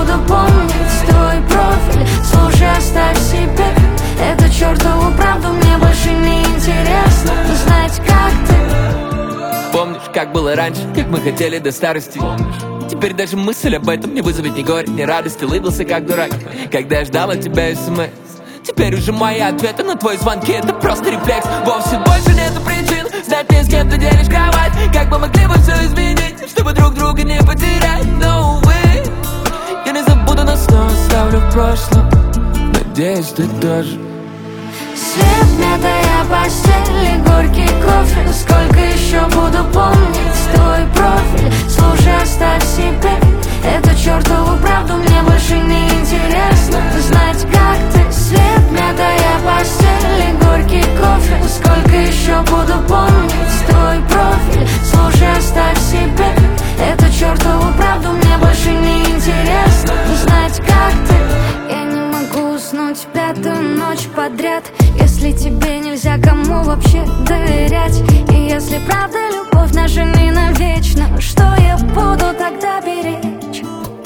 буду помнить твой профиль. Слушай, оставь себе эту чертову правду, мне больше не интересно знать, как ты. Помнишь, как было раньше, как мы хотели до старости? Теперь даже мысль об этом не вызовет ни горя, ни радости. Лыбился как дурак, когда я ждал от тебя смс. Теперь уже мои ответы на твои звонки — это просто рефлекс. Вовсе больше нету причин знать мне, с кем ты делишь кровать. Как бы могли бы все изменить, чтобы друг друга не потерять. Но, увы, я не забуду, но снова оставлю в прошлом. Надеюсь, ты тоже. Свет, мятая постель и горький кофе. Сколько еще буду помнить твой профиль? Слушай, оставь себе эту чертову правду, мне больше не интересно знать, как ты. Свет, мятая постель и горький кофе. Сколько еще буду помнить твой профиль? Слушай, оставь себе эту чертову правду, мне больше не интересно знать, как ты. Я не могу уснуть пятую ночь подряд, если тебе нельзя кому вообще доверять. И если правда любовь наша не навечно, что я буду тогда беречь?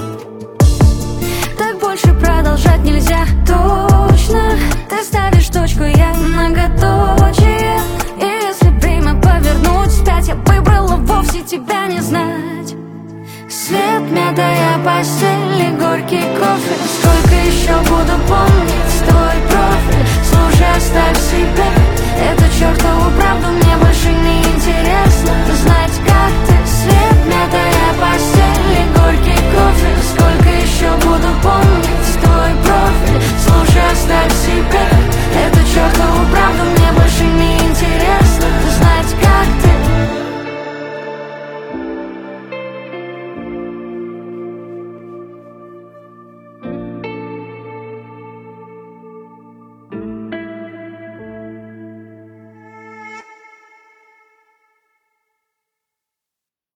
Так больше продолжать нельзя, точно. Ты ставишь точку, я многоточие. И если время повернуть вспять, я выбрала вовсе тебя не знать. Свет, мятая постель и горький кофе.